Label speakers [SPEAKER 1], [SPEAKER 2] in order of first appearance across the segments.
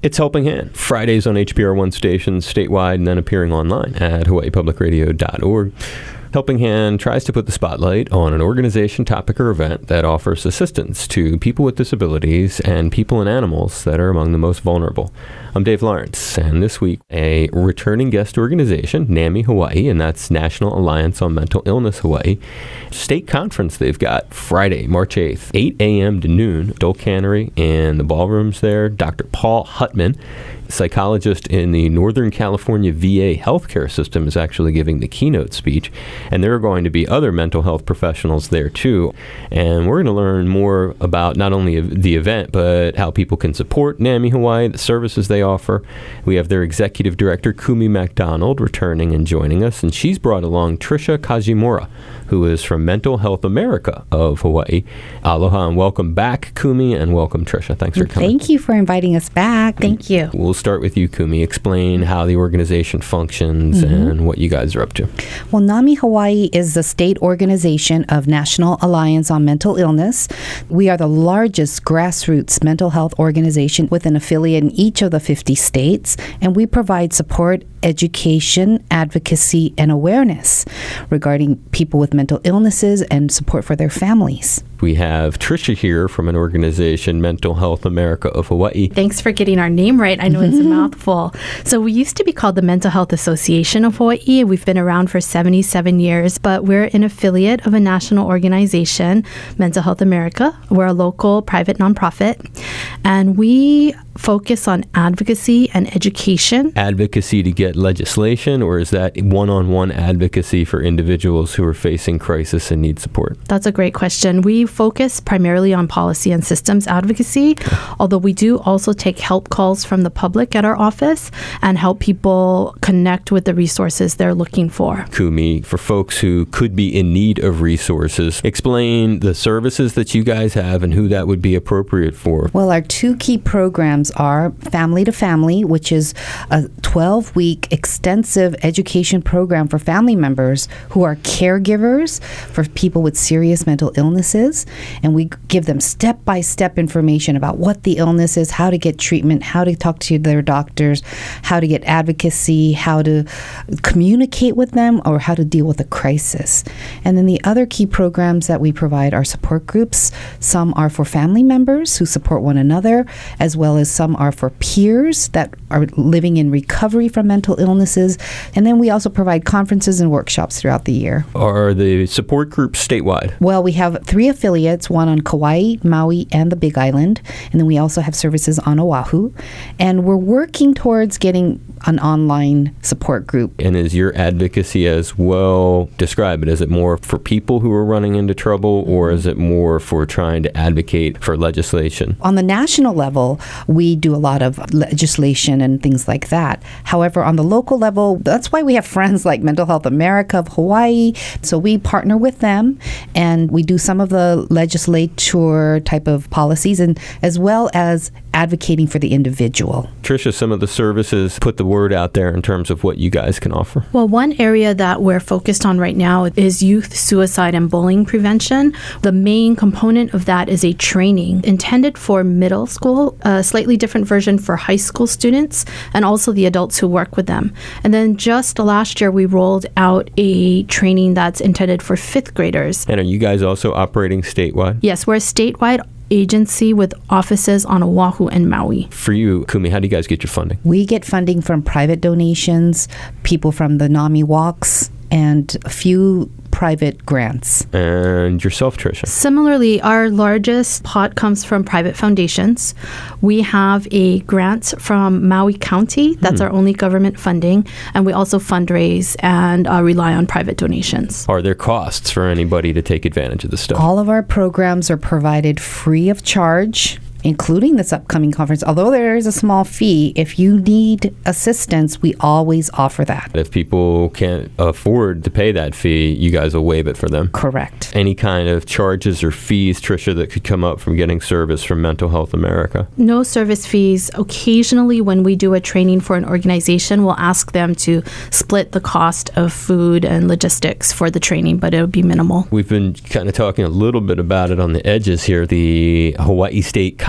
[SPEAKER 1] It's Helping Hand, Fridays on HPR1 stations statewide and then appearing online at hawaiipublicradio.org. Helping Hand tries to put the spotlight on an organization, topic, or event that offers assistance to people with disabilities and people and animals that are among the most vulnerable. I'm Dave Lawrence, and this week, a returning guest organization, NAMI Hawaii, and that's National Alliance on Mental Illness Hawaii, state conference they've got Friday, March 8th, 8 a.m. to noon, Dole Cannery in the ballrooms there. Dr. Paul Hutman, psychologist in the Northern California VA healthcare system, is actually giving the keynote speech, and there are going to be other mental health professionals there too. And we're going to learn more about not only the event, but how people can support NAMI Hawaii, the services they offer. We have their executive director, Kumi MacDonald, returning and joining us, and she's brought along Tricia Kajimura, who is from Mental Health America of Hawaii. Aloha and welcome back, Kumi, and welcome, Tricia. Thanks for coming.
[SPEAKER 2] Thank you for inviting us back. Thank you.
[SPEAKER 1] We'll start with you, Kumi. Explain how the organization functions and what you guys are up to.
[SPEAKER 2] Well, NAMI Hawaii is the state organization of National Alliance on Mental Illness. We are the largest grassroots mental health organization with an affiliate in each of the 50 states, and we provide support, education, advocacy, and awareness regarding people with mental illnesses and support for their families.
[SPEAKER 1] We have Tricia here from an organization, Mental Health America of Hawaii.
[SPEAKER 3] Thanks for getting our name right. I know it's a mouthful. So we used to be called the Mental Health Association of Hawaii. We've been around for 77 years, but we're an affiliate of a national organization, Mental Health America. We're a local private nonprofit, and we focus on advocacy and education.
[SPEAKER 1] Advocacy to get legislation, or is that one-on-one advocacy for individuals who are facing crisis and need support?
[SPEAKER 3] That's a great question. We focus primarily on policy and systems advocacy, although we do also take help calls from the public at our office and help people connect with the resources they're looking for.
[SPEAKER 1] Kumi, for folks who could be in need of resources, explain the services that you guys have and who that would be appropriate for.
[SPEAKER 2] Well, our two key programs are Family to Family, which is a 12-week extensive education program for family members who are caregivers for people with serious mental illnesses. And we give them step-by-step information about what the illness is, how to get treatment, how to talk to their doctors, how to get advocacy, how to communicate with them, or how to deal with a crisis. And then the other key programs that we provide are support groups. Some are for family members who support one another, as well as some are for peers that are living in recovery from mental illnesses. And then we also provide conferences and workshops throughout the year.
[SPEAKER 1] Are the support groups statewide?
[SPEAKER 2] Well, we have 3 affiliates, one on Kauai, Maui, and the Big Island. And then we also have services on Oahu. And we're working towards getting an online support group.
[SPEAKER 1] And is your advocacy as well, describe it, is it more for people who are running into trouble, or is it more for trying to advocate for legislation?
[SPEAKER 2] On the national level, we do a lot of legislation and things like that. However, on the local level, that's why we have friends like Mental Health America of Hawaii. So we partner with them, and we do some of the legislature type of policies, and as well as advocating for the individual.
[SPEAKER 1] Tricia, some of the services, put the word out there in terms of what you guys can offer.
[SPEAKER 3] Well, one area that we're focused on right now is youth suicide and bullying prevention. The main component of that is a training intended for middle school, a slightly different version for high school students, and also the adults who work with them. And then just last year, we rolled out a training that's intended for 5th graders.
[SPEAKER 1] And are you guys also operating statewide?
[SPEAKER 3] Yes, we're a statewide agency with offices on Oahu and Maui.
[SPEAKER 1] For you, Kumi, how do you guys get your funding?
[SPEAKER 2] We get funding from private donations, people from the NAMI Walks, and a few private grants.
[SPEAKER 1] And yourself, Tricia?
[SPEAKER 3] Similarly, our largest pot comes from private foundations. We have a grant from Maui County. That's our only government funding. And we also fundraise and rely on private donations.
[SPEAKER 1] Are there costs for anybody to take advantage of this stuff?
[SPEAKER 2] All of our programs are provided free of charge, including this upcoming conference. Although there is a small fee, if you need assistance, we always offer that.
[SPEAKER 1] If people can't afford to pay that fee, you guys will waive it for them.
[SPEAKER 2] Correct.
[SPEAKER 1] Any kind of charges or fees, Tricia, that could come up from getting service from Mental Health America?
[SPEAKER 3] No service fees. Occasionally, when we do a training for an organization, we'll ask them to split the cost of food and logistics for the training, but it'll be minimal.
[SPEAKER 1] We've been kind of talking a little bit about it on the edges here. The Hawaii State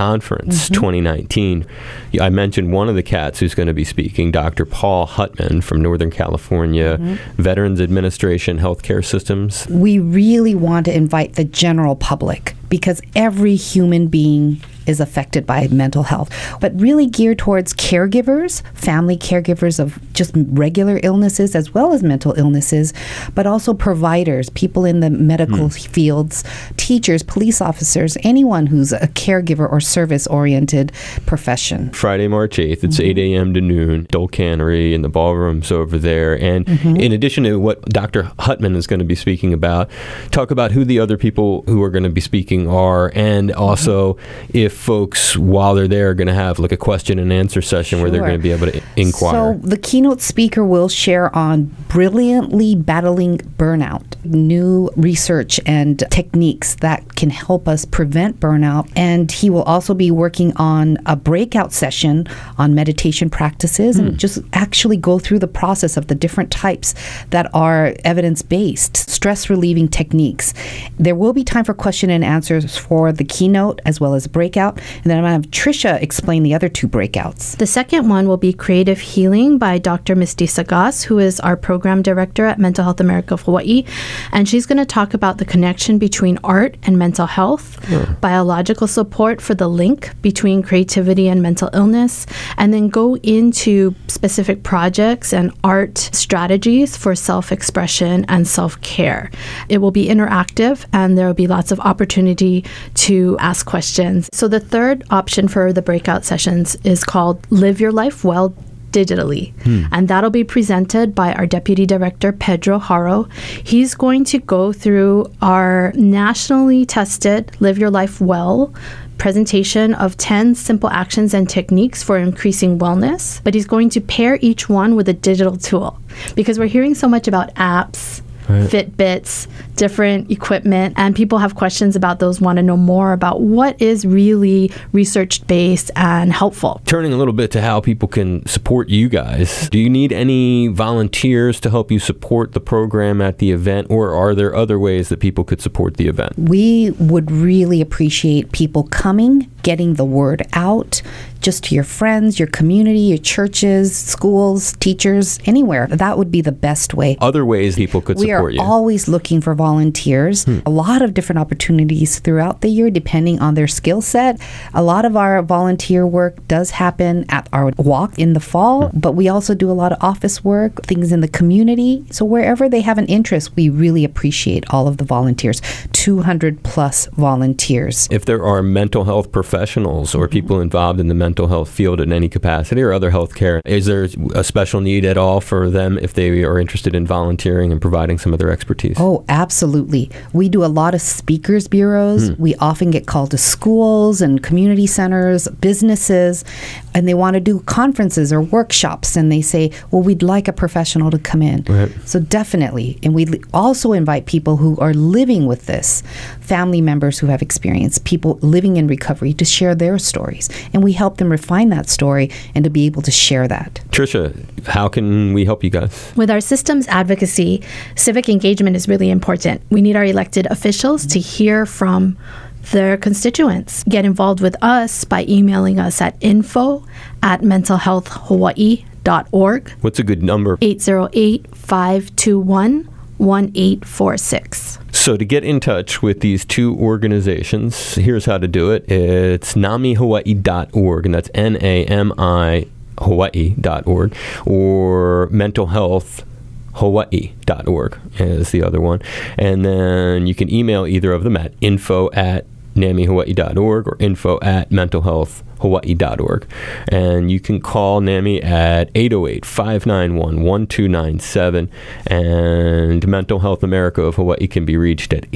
[SPEAKER 1] Conference 2019. I mentioned one of the cats who's going to be speaking, Dr. Paul Hutman from Northern California, Veterans Administration Healthcare Systems.
[SPEAKER 2] We really want to invite the general public because every human being is affected by mental health, but really geared towards caregivers, family caregivers of just regular illnesses as well as mental illnesses, but also providers, people in the medical fields, teachers, police officers, anyone who's a caregiver or service-oriented profession.
[SPEAKER 1] Friday, March 8th, it's 8 a.m. to noon, Dole Cannery in the ballrooms over there. And in addition to what Dr. Hutman is going to be speaking about, talk about who the other people who are going to be speaking are, and also if folks, while they're there, are going to have like a question and answer session where they're going to be able to inquire.
[SPEAKER 2] So the keynote speaker will share on brilliantly battling burnout, new research and techniques that can help us prevent burnout. And he will also be working on a breakout session on meditation practices and just actually go through the process of the different types that are evidence-based, stress-relieving techniques. There will be time for question and answers for the keynote as well as breakout. And then I'm going to have Tricia explain the other two breakouts.
[SPEAKER 3] The second one will be Creative Healing by Dr. Misty Sagas, who is our program director at Mental Health America of Hawaii. And she's going to talk about the connection between art and mental health, biological support for the link between creativity and mental illness, and then go into specific projects and art strategies for self-expression and self-care. It will be interactive, and there will be lots of opportunity to ask questions. So the third option for the breakout sessions is called Live Your Life Well Digitally. And that'll be presented by our Deputy Director, Pedro Haro. He's going to go through our nationally tested Live Your Life Well presentation of 10 simple actions and techniques for increasing wellness. But he's going to pair each one with a digital tool, because we're hearing so much about apps, Fitbits, different equipment, and people have questions about those, want to know more about what is really research-based and helpful.
[SPEAKER 1] Turning a little bit to how people can support you guys, do you need any volunteers to help you support the program at the event, or are there other ways that people could support the event?
[SPEAKER 2] We would really appreciate people coming, getting the word out, just to your friends, your community, your churches, schools, teachers, anywhere. That would be the best way.
[SPEAKER 1] Other ways people could support you?
[SPEAKER 2] We are always looking for volunteers. A lot of different opportunities throughout the year, depending on their skill set. A lot of our volunteer work does happen at our walk in the fall, but we also do a lot of office work, things in the community. So wherever they have an interest, we really appreciate all of the volunteers. 200 plus volunteers.
[SPEAKER 1] If there are mental health professionals or people involved in the mental health field in any capacity or other healthcare, is there a special need at all for them if they are interested in volunteering and providing some of their expertise?
[SPEAKER 2] Oh, absolutely. We do a lot of speakers bureaus. We often get called to schools and community centers, businesses, and they want to do conferences or workshops, and they say, well, we'd like a professional to come in. So definitely. And we also invite people who are living with this, family members who have experience, people living in recovery, to share their stories. And we help them refine that story and to be able to share that.
[SPEAKER 1] Tricia, how can we help you guys?
[SPEAKER 3] With our systems advocacy, civic engagement is really important. We need our elected officials to hear from their constituents. Get involved with us by emailing us at info@mentalhealthhawaii.org.
[SPEAKER 1] What's a good number?
[SPEAKER 3] 808-521-1846.
[SPEAKER 1] So to get in touch with these two organizations, here's how to do it. It's namihawaii.org, and that's NAMI Hawaii.org, or mentalhealthhawaii.org is the other one. And then you can email either of them at info@namihawaii.org or info@mentalhealthhawaii.org. And you can call NAMI at 808-591-1297, and Mental Health America of Hawaii can be reached at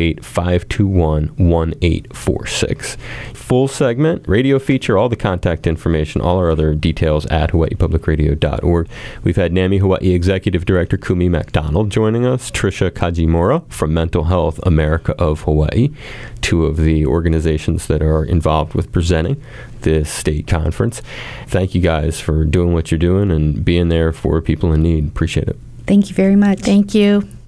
[SPEAKER 1] 808-521-1846. Full segment, radio feature, all the contact information, all our other details at hawaiipublicradio.org. We've had NAMI Hawaii Executive Director Kumi MacDonald joining us, Tricia Kajimura from Mental Health America of Hawaii, two of the organizations that are involved with presenting this state conference. Thank you guys for doing what you're doing and being there for people in need. Appreciate it.
[SPEAKER 2] Thank you very much.
[SPEAKER 3] Thank you.